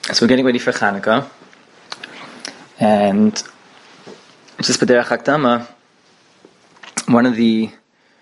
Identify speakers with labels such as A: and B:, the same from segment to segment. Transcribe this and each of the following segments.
A: So we're getting ready for Chanukah, and just b'derech hakdama, one of the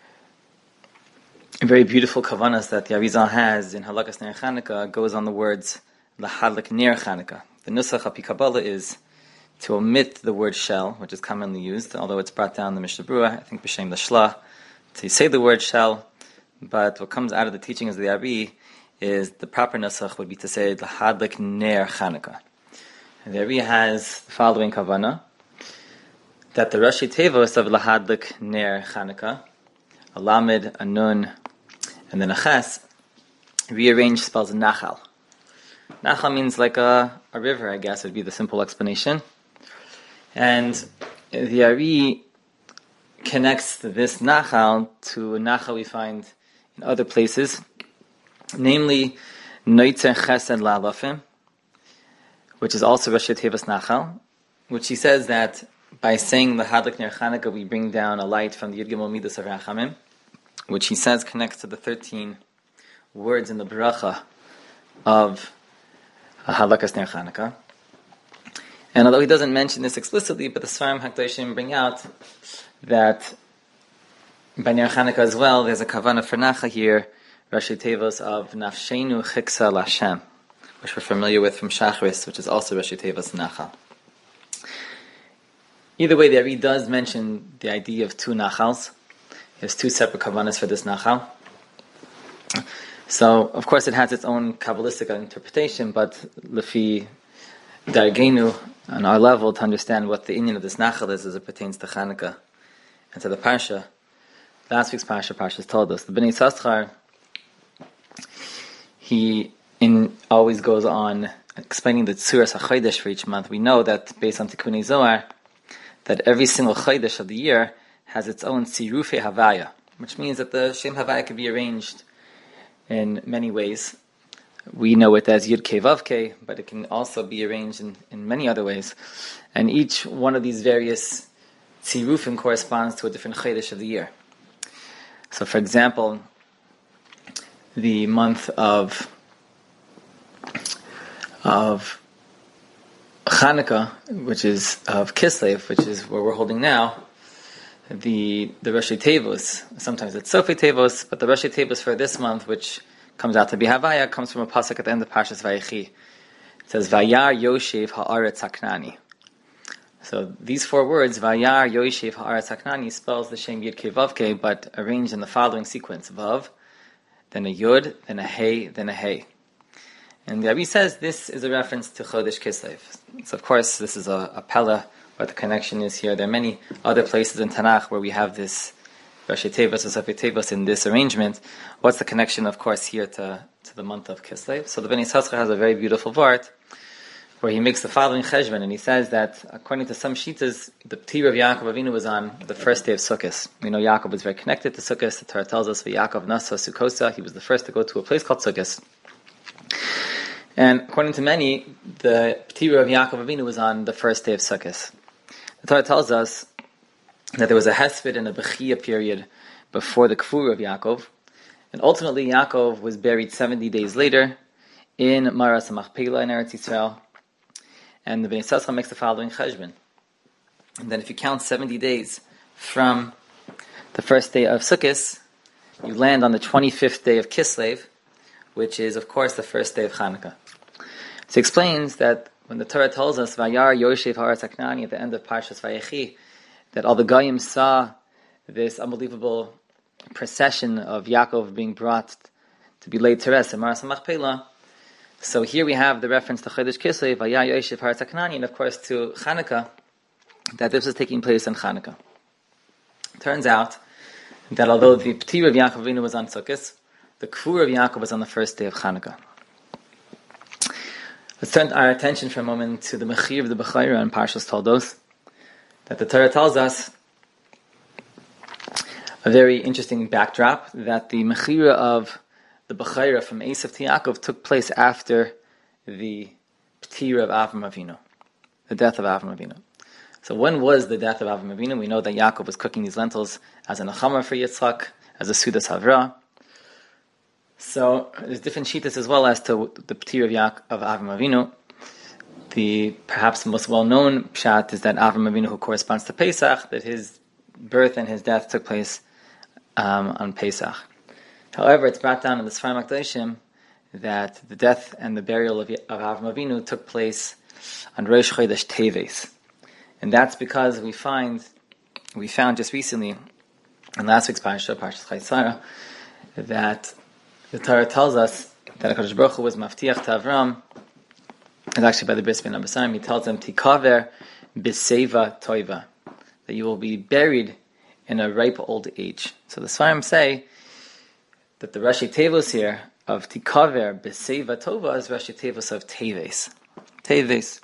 A: very beautiful kavanas that the Arizal has in Halakas Ner Chanukah goes on the words lahadlik ner Chanukah. The nusach al pi Kabbalah is to omit the word shell, which is commonly used, although it's brought down in the Mishnah Berurah, I think b'shem l'shla, to say the word shell, but what comes out of the teachings of the Ari is the proper nusach would be to say lahadlik ner Chanukah. And the Ari has the following kavana, that the Rashi Tevos of lahadlik ner Chanukah, a lamed, a nun, and then a ches, rearranged spells nachal. Nachal means like a river, I guess would be the simple explanation. And the Ari connects this nachal to a nachal we find in other places, namely Noitzer Chesed La'alafim, which is also Rashi Tevos Nachal, which he says that by saying the Hadlik Ner Chanukah we bring down a light from the Yud Gimel Midas of Rachamim, which he says connects to the 13 words in the Baracha of Halakas Ner Chanukah. And although he doesn't mention this explicitly, but the Sfarim HaKadoshim bring out that by Ner Chanukah as well, there's a kavanah for Nacha here, Rashi Tevos of Nafshenu Chiksa Lashem, which we're familiar with from Shachris, which is also Rashi Tevos Nachal. Either way, the Ari does mention the idea of two Nachals. There's two separate kavanas for this Nachal. So, of course, it has its own Kabbalistic interpretation, but Lefi Dargenu, on our level, to understand what the inyan of this Nachal is as it pertains to Chanukah and to the Parsha. Last week's Parsha told us, the Bnei Yissaschar, he always goes on explaining the Tzuras HaChodesh for each month. We know that based on Tikkunei Zohar, that every single Chodesh of the year has its own Tzirufei Havaya, which means that the Shem Havaya can be arranged in many ways. We know it as Yud Kei Vav Kei, but it can also be arranged in many other ways. And each one of these various Tzirufim corresponds to a different Chodesh of the year. So, for example, the month of Chanukah, which is of Kislev, which is where we're holding now, the Rashi Tevos, sometimes it's Sofei Tevos, but the Rashi Tevos for this month, which comes out to be Havaya, comes from a pasuk at the end of Parshas Vayechi. It says, Vayar Yoshev Ha'aretz Haknani. So these four words, Vayar Yoshev Ha'aretz Haknani, spells the Shem Yud Kei Vav Kei, but arranged in the following sequence: Vav, then a Yud, then a Hey, then a Hey. And the Abi says this is a reference to Chodesh Kislev. So of course, this is a Pella, what the connection is here. There are many other places in Tanakh where we have this Rashi Tevos or Sofei Tevos in this arrangement. What's the connection, of course, here to the month of Kislev? So the Bnei Yissaschar has a very beautiful vart where he makes the following cheshbon, and he says that according to some shitas, the P'tir of Yaakov Avinu was on the first day of Sukkot. We know Yaakov was very connected to Sukkot. The Torah tells us, Yaakov Nasa Sukkosa, he was the first to go to a place called Sukkot. And according to many, the P'tir of Yaakov Avinu was on the first day of Sukkot. The Torah tells us that there was a Hesped and a Bechia period before the Kfur of Yaakov, and ultimately Yaakov was buried 70 days later in Maras HaMachpelah in Eretz Yisrael. And the Bnei Yissaschar makes the following cheshbon. And then if you count 70 days from the first day of Sukkot, you land on the 25th day of Kislev, which is, of course, the first day of Chanukah. So he explains that when the Torah tells us, Vayar Yoshev Ha'aretz Haknani, at the end of Parshas Vayechi, that all the Goyim saw this unbelievable procession of Yaakov being brought to be laid to rest in Maras HaMachpelah. So here we have the reference to Chodesh Kislev, Vayar Yoshev Ha'aretz Haknani, and of course to Chanukah, that this was taking place in Chanukah. Turns out that although the P'tir of Yaakov Avinu was on Sukkot, the Kfur of Yaakov was on the first day of Chanukah. Let's turn our attention for a moment to the Mechir of the Bechaira in Parshas Toldos, that the Torah tells us a very interesting backdrop, that the Mechira of the Bechaira from Esav to Yaakov took place after the P'tir of Avram Avinu, the death of Avram Avinu. So when was the death of Avram Avinu? We know that Yaakov was cooking these lentils as a Nechama for Yitzchak, as a Sudas Havra. So there's different shittas as well as to the P'tir of Avram Avinu. the perhaps most well-known pshat is that Avram Avinu, who corresponds to Pesach, that his birth and his death took place on Pesach. However, it's brought down in the Sfarim HaKadoshim that the death and the burial of Avram Avinu took place on Rosh Chodesh Teves. And that's because we found just recently, in last week's Parashah Chayei Sarah, that the Torah tells us that HaKadosh Baruch Hu was maftiach to Avram, and actually by the Bris Ben Abasarim, he tells him, Tikaver b'seva toiva, that you will be buried in a ripe old age. So the Sfarim say that the Rashi Tevos here of Tikaver b'seva tova is Rashi Tevos of Teves. Teves,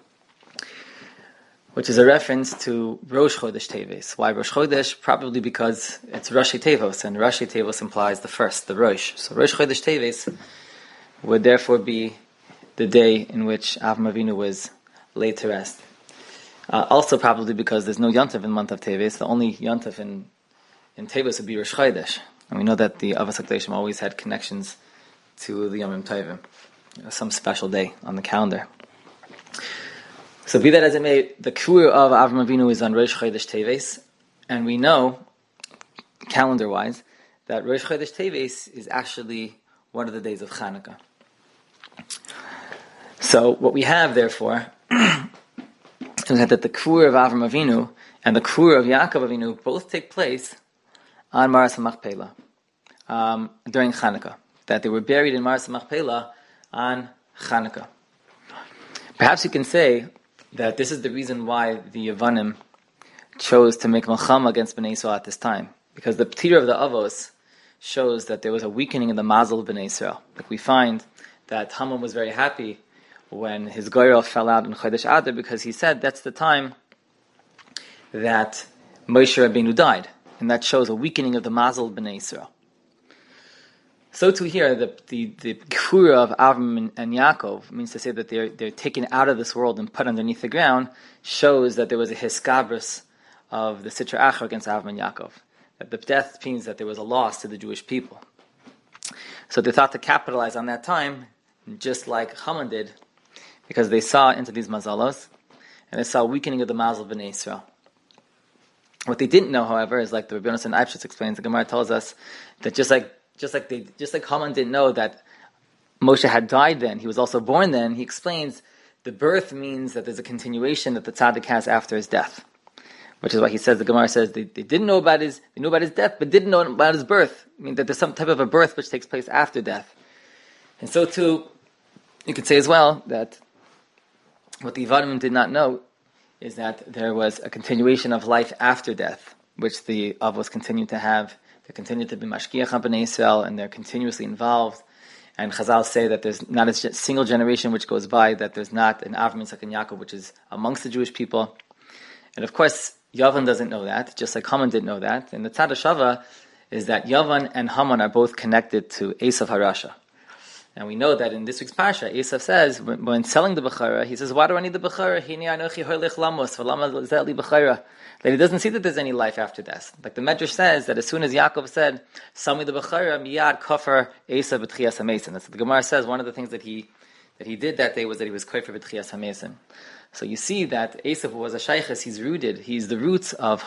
A: which is a reference to Rosh Chodesh Teves. Why Rosh Chodesh? Probably because it's Rashi Tevos, and Rashi Tevos implies the first, the Rosh. So Rosh Chodesh Teves would therefore be the day in which Avram Avinu was laid to rest. Also probably because there's no Yontif in the month of Teves. The only Yontif in Teves would be Rosh Chodesh. And we know that the Avos HaKadoshim always had connections to the Yomim Tovim, some special day on the calendar. So be that as it may, the Kfur of Avram Avinu is on Rosh Chodesh Teves, and we know, calendar-wise, that Rosh Chodesh Teves is actually one of the days of Chanukah. So what we have, therefore, is that the Kfur of Avram Avinu and the Kfur of Yaakov Avinu both take place on Maras HaMachpelah during Chanukah. That they were buried in Maras HaMachpelah on Chanukah. Perhaps you can say that this is the reason why the Yevanim chose to make Melchama against Bnei Yisrael at this time. Because the P'tira of the Avos shows that there was a weakening in the mazel of Bnei Yisrael. Like we find that Haman was very happy when his Goyrel fell out in Chodesh Adar, because he said that's the time that Moshe Rabbeinu died. And that shows a weakening of the mazel of Bnei Yisrael. So too here, the Kfura of Avram and Yaakov means to say that they're taken out of this world and put underneath the ground, shows that there was a hiskabris of the Sitra Achra against Avram and Yaakov. That the death means that there was a loss to the Jewish people. So they thought to capitalize on that time, just like Haman did, because they saw into these mazalos, and they saw a weakening of the mazel of Bnei Yisrael. What they didn't know, however, is like the Rabbi Yonasan Eibschitz explains, the Gemara tells us that just like Haman didn't know that Moshe had died then, he was also born then, he explains the birth means that there's a continuation that the tzaddik has after his death. Which is why he says, the Gemara says, they didn't know about his death, but didn't know about his birth. I mean, that there's some type of a birth which takes place after death. And so too, you could say as well that what the Yevanim did not know is that there was a continuation of life after death, which the Avos continued to have. They continue to be mashkiach on Bnei Yisrael, and they're continuously involved. And Chazal say that there's not a single generation which goes by that there's not an Avram, Yitzchak, and Yaakov, which is amongst the Jewish people. And of course, Yavan doesn't know that, just like Haman didn't know that. And the Tzad Shava is that Yavan and Haman are both connected to Esav HaRasha. And we know that in this week's Parsha, Esav says, when selling the Bechara, he says, why do I need the Bechara? Hini anochi hoylech lamos, v'lama zeh li Bechara. That he doesn't see that there's any life after death. Like the Medrash says, that as soon as Yaakov said, sell me the Bechara, miyad kafar Esav b'tchias hamesim. That's what the Gemara says. One of the things that he did that day was that he was kafar b'tchias hamesim. So you see that Esav was a shaykhis, he's the roots of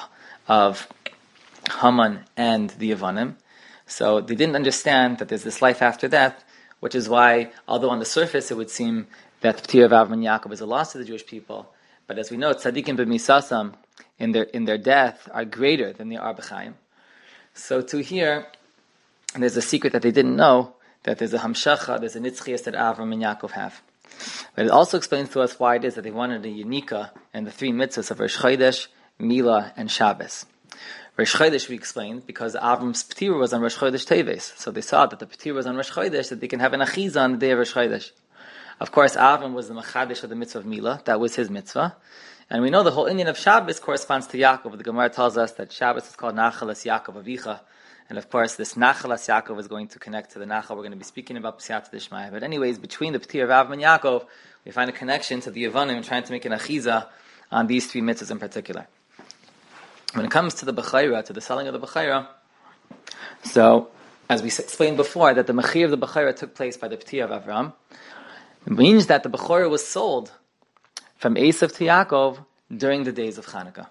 A: Haman and the Yevanim. So they didn't understand that there's this life after death, which is why, although on the surface it would seem that the P'tira of Avram and Yaakov is a loss to the Jewish people, but as we know, tzaddikim b'misasam, in their death, are greater than the Arba'chaim. So to here, there's a secret that they didn't know, that there's a hamshacha, there's a nitzchias that Avram and Yaakov have. But it also explains to us why it is that they wanted a Yunika and the three mitzvahs of Rosh Chodesh, Mila, and Shabbos. Rosh Chodesh, we explained, because Avram's P'tira was on Rosh Chodesh Teves. So they saw that the P'tira was on Rosh Chodesh, that they can have an Achiza on the day of Rosh Chodesh. Of course, Avram was the Machadish of the mitzvah of Mila. That was his mitzvah. And we know the whole Indian of Shabbos corresponds to Yaakov. The Gemara tells us that Shabbos is called Nachalas Yaakov Avicha. And of course, this Nachalas Yaakov is going to connect to the Nachal we're going to be speaking about B'siyat Dishmaya. But anyways, between the P'tira of Avram and Yaakov, we find a connection to the Yevanim trying to make an Achiza on these three mitzvahs in particular. When it comes to the Bechayra, to the selling of the Bechayra, so, as we explained before, that the Mechir of the Bechayra took place by the P'tira of Avram, it means that the Bechayra was sold from Esav to Yaakov during the days of Chanukah.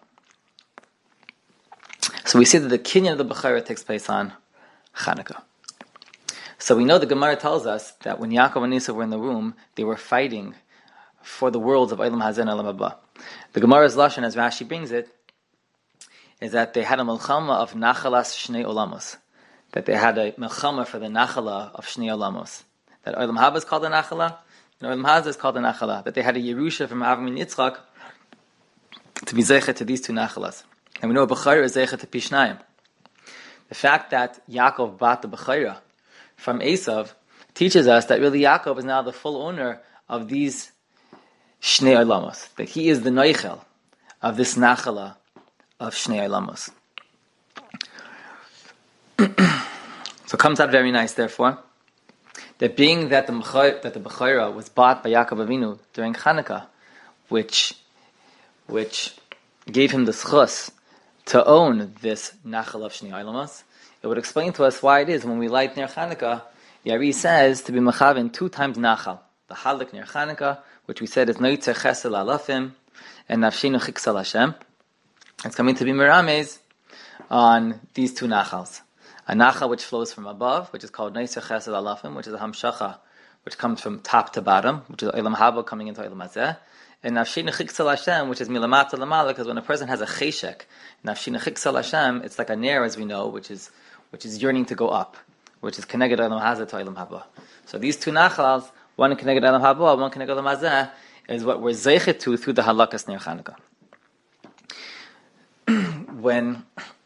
A: So we see that the kinyan of the Bechira takes place on Chanukah. So we know the Gemara tells us that when Yaakov and Esav were in the room, they were fighting for the worlds of Olam Hazeh and Olam Haba. The Gemara's Lashon, as Rashi brings it, is that they had a melchama of Nachalas Shnei Olamos. That they had a melchama for the Nachala of Shnei Olamos. That Olam Haba is called the Nachala, and Olam Hazeh is called the Nachala. That they had a Yerusha from Avram and Yitzchak to be zeichet to these two Nachalas. And we know Bechira is zeichet to Pishnayim. The fact that Yaakov bought the Bechira from Esav teaches us that really Yaakov is now the full owner of these Shnei Olamos. That he is the Noichel of this Nachala of Shnei Olamos. So it comes out very nice, therefore, that being that the Bechira was bought by Yaakov Avinu during Chanukah, which gave him the schus to own this Nachal of Shnei Olamos, it would explain to us why it is when we light Ner Chanukah, Yari says to be Mechavin 2 times Nachal. The Halik Ner Chanukah, which we said is Noitzer Chesel Alafim, and Nafshinu Chiksal Hashem. It's coming to be Merames on these 2 Nachals. A Nachal which flows from above, which is called Noitzer Chesel Alafim, which is a Hamshacha, which comes from top to bottom, which is Olam Haba coming into Olam Hazeh. And Nafshinu Chiksal Hashem, which is Milamata Lamala, because when a person has a Cheshek, Nafshinu Chiksal Hashem, it's like a Ner, as we know, which is yearning to go up, which is Keneged Olam Hazeh to Olam Haba. So these 2 Nachals, one Keneged Olam Haba, one Keneged Olam Hazeh, is what we're zeichet to through the Halakas Ner Chanukah. When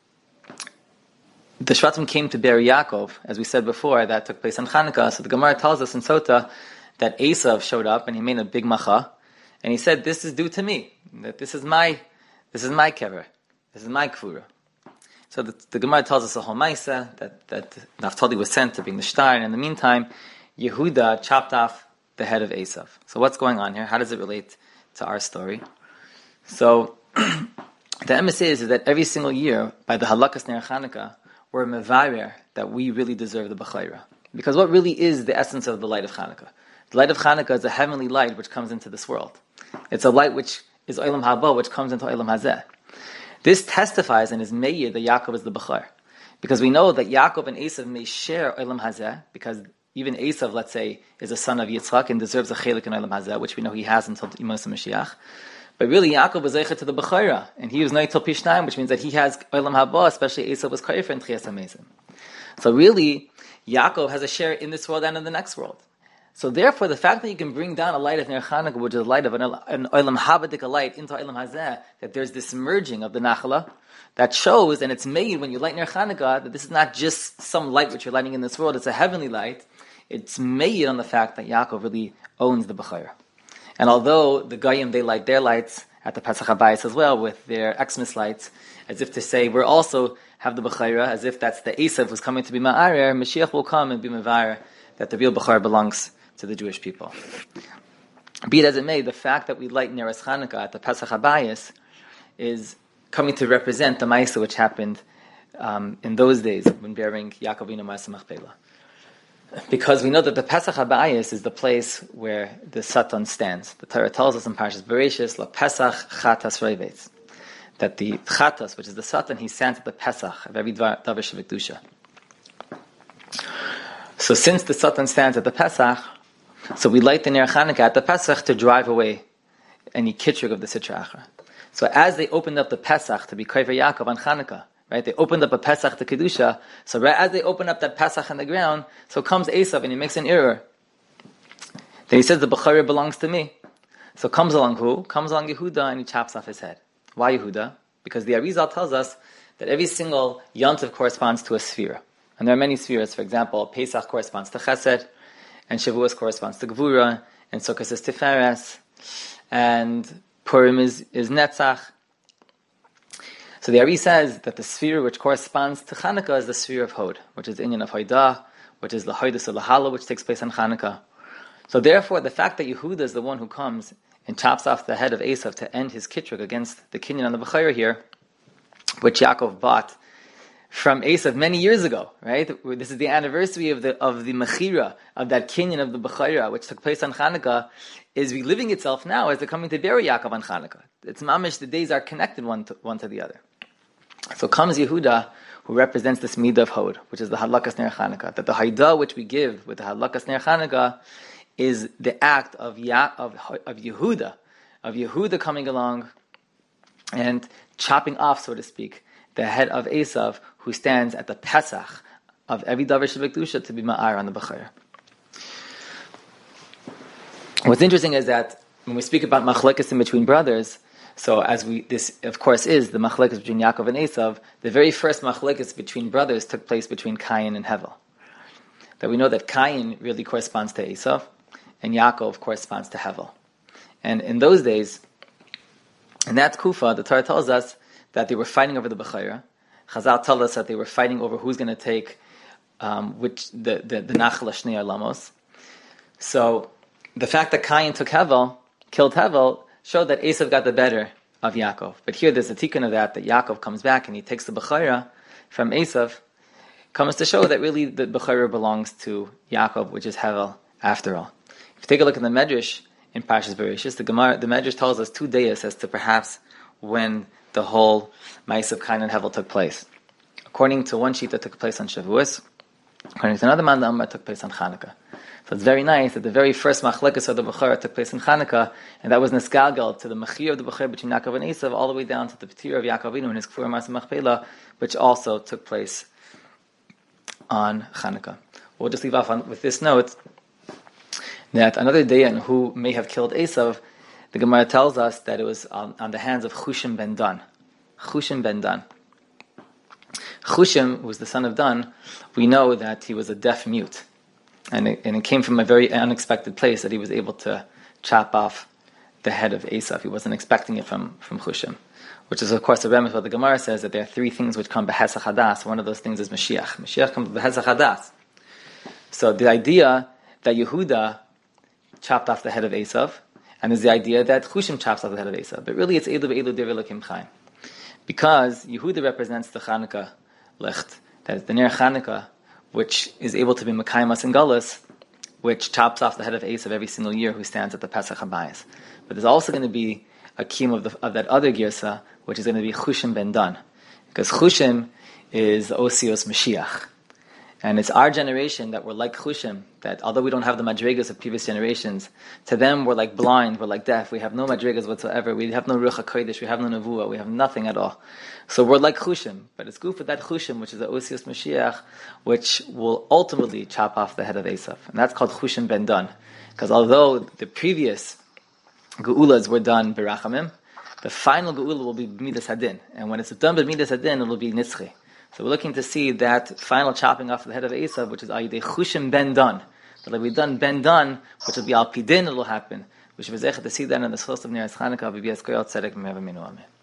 A: the Shvatim came to bury Yaakov, as we said before, that took place on Chanukah, so the Gemara tells us in Sota that Esav showed up and he made a big macha, and he said, "This is due to me. That this is my kever. This is my kvura." So the Gemara tells us a whole ma'isa that Naphtali was sent to bring the shtar, and in the meantime, Yehuda chopped off the head of Esav. So what's going on here? How does it relate to our story? So the emes is that every single year, by the Halakas Ner Chanukah, we're mevarer that we really deserve the Bechira. Because what really is the essence of the light of Chanukah? The light of Chanukah is a heavenly light which comes into this world. It's a light which is Olam Haba, which comes into Olam Hazeh. This testifies and is meir that Yaakov is the Bechir. Because we know that Yaakov and Esav may share Olam Hazeh, because even Esav, let's say, is a son of Yitzchak and deserves a chelik in Olam Hazeh, which we know he has until Yemos HaMashiach. But really, Yaakov was zeichet to the Bechira, and he was Noitel Pishnayim, which means that he has Olam Haba, especially Esav was Kaifer and Chias HaMezim. So really, Yaakov has a share in this world and in the next world. So therefore, the fact that you can bring down a light of Ner Chanukah, which is a light of an Olam Habadik light into Olam Hazeh, that there's this merging of the Nachala, that shows, and it's made when you light Ner Chanukah, that this is not just some light which you're lighting in this world, it's a heavenly light. It's made on the fact that Yaakov really owns the Bechira. And although the Goyim, they light their lights at the Pesach HaBayis as well, with their Xmas lights, as if to say, we also have the Bechira, as if that's the Esav who's coming to be Ma'arer, Mashiach will come and be Mevarer, that the real Bechira belongs to the Jewish people. Be it as it may, the fact that we light Neres Chanukah at the Pesach HaBayis is coming to represent the Ma'aseh which happened in those days when bearing Yaakov Avinu Ma'aseh Machpelah. Because we know that the Pesach HaBayis is the place where the Satan stands. The Torah tells us in Parshas Bereshis, La Pesach Chatas Reivetz, that the Chatas, which is the Satan, he stands at the Pesach of every Davar Shevekdusha. So since the Satan stands at the Pesach, so we light the Ner Chanukah at the Pesach to drive away any kitrug of the Sitra Achra. So as they opened up the Pesach to be Kaiver Yaakov on Chanukah, right? They opened up a Pesach to Kedusha. So right as they open up that Pesach on the ground, so comes Esav and he makes an error. Then he says the Bechira belongs to me. So comes along who? Comes along Yehuda and he chops off his head. Why Yehuda? Because the Arizal tells us that every single Yontiv corresponds to a sphere. And there are many spheres. For example, Pesach corresponds to Chesed, and Shavuos corresponds to Gvura, and Sukkot is Tiferes, and Purim is Netzach. So the Ari says that the sphere which corresponds to Chanukah is the sphere of Hod, which is the Inyan of Hoidah, which is the Hoidus of Lahala, which takes place on Chanukah. So therefore, the fact that Yehuda is the one who comes and chops off the head of Esav to end his kitrug against the Kinyan on the Bechira here, which Yaakov bought from Esav many years ago, right? This is the anniversary of the Mechira, of that Kinyan of the Bechira, which took place on Chanukah, is reliving itself now as they're coming to bury Yaakov on Chanukah. It's mamish, the days are connected one to the other. So comes Yehuda, who represents this midah of Hod, which is the Hadlakas Ner Chanukah. That the Haidah which we give with the Hadlakas Ner Chanukah is the act of Yehuda, coming along and chopping off, so to speak, the head of Esav, who stands at the Pesach of every Davar Shebekdusha to be Ma'ar on the Bechira. What's interesting is that when we speak about machlekes in between brothers, so this of course is the machlekes between Yaakov and Esav, the very first machlekes between brothers took place between Cain and Hevel. That we know that Cain really corresponds to Esav, and Yaakov corresponds to Hevel. And in those days, in that Kufa, the Torah tells us that they were fighting over the Bechira. Chazal tell us that they were fighting over who's going to take which the Nachla Shnei Alamos. So the fact that Cain killed Hevel, showed that Esav got the better of Yaakov. But here there's a tikkun of that Yaakov comes back and he takes the Bechira from Esav, comes to show that really the Bechira belongs to Yaakov, which is Hevel after all. If you take a look at the Medrash in Parshas Bereshis, the Medrash tells us 2 days as to perhaps when the whole Ma'is of Cain and Hevel took place. According to one sheet that took place on Shavuos, according to another man, the Amar took place on Chanukah. So it's very nice that the very first machlekes of the Bechira took place in Chanukah, and that was nesgalgal to the mechir of the Bechira between Yaakov and Esav, all the way down to the Petir of Yaakov Avinu and his Kfur Mas Machpelah, which also took place on Chanukah. We'll just leave off with this note that another Dayan who may have killed Esav, the Gemara tells us that it was on the hands of Chushim ben Dan. Chushim ben Dan. Chushim, who was the son of Dan, we know that he was a deaf mute. And it came from a very unexpected place that he was able to chop off the head of Esav. He wasn't expecting it from Chushim. Which is, of course, the remez what the Gemara says, that there are 3 things which come behesach hadas. One of those things is Mashiach. Mashiach comes behesach hadas. So the idea that Yehuda chopped off the head of Esav, and there's the idea that Chushim chops off the head of Esav. But really it's Eilu Be'elu Devei Elokim Chaim. Because Yehuda represents the Chanukah Licht, that is the Ner Chanukah, which is able to be Mekaymas and Galus, which chops off the head of Esav every single year, who stands at the Pesach HaBayis. But there's also going to be a kiyum of that other girsa, which is going to be Chushim ben Dan. Because Chushim is Osios Mashiach. And it's our generation that we're like Chushim, that although we don't have the madrigas of previous generations, to them we're like blind, we're like deaf, we have no madrigas whatsoever, we have no Ruach HaKodesh, we have no Nevuah, we have nothing at all. So we're like Chushim, but it's good for that Chushim, which is the Osios Mashiach, which will ultimately chop off the head of Esav. And that's called Chushim ben Dan. Because although the previous Geulas were done Berachamim, the final Geula will be Midas Hadin. And when it's done by Midas Hadin, it will be Nitzchi. So we're looking to see that final chopping off the head of Esav, which is Ayidei Chushim ben Dan. That will be done ben Dan, which will be Al Pidin, it will happen. We should be zeichet to see that in the source of Neres Chanukah, B'Bias Koyal Tzedek Me'ev Aminu Amen.